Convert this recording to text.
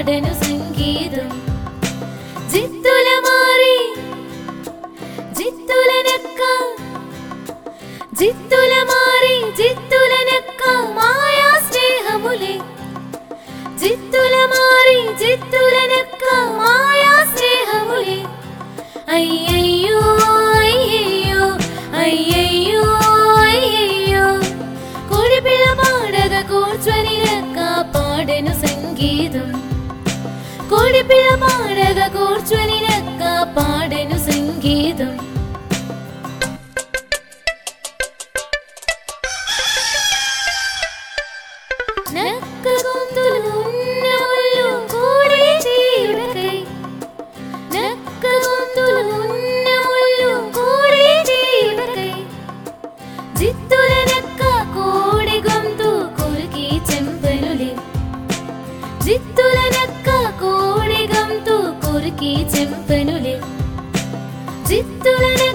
పాడెను సంగీతం. జిత్తుల మారి జిత్తుల నెక్క, జిత్తుల మారి జిత్తుల నెక్క మాయా స్నేహములే. జిత్తుల మారి జిత్తుల నెక్క మాయా స్నేహములే. అయ్యయ్యో అయ్యయ్యో అయ్యయ్యో అయ్యయ్యో, కోడి పిల్ల పాడగా కూర్చొని రెక్క పాడెను సంగీతం. కోడి పిల్ల పాడగా కూర్చొని రెక్క పాడెను సంగీతం. నక్క గొంతులు ఉన్న ఒళ్ళు కోడి తీయుటకై, నక్క గొంతులు ఉన్న ఒళ్ళు కోడి తీయుటకై. జిత్తుల నెక్క కోడి గొంతు కొరికి చెంపెనులే. జిత్తుల నెక్క కోడి గొంతు కొరికి చెంపెనులే. జిత్తుల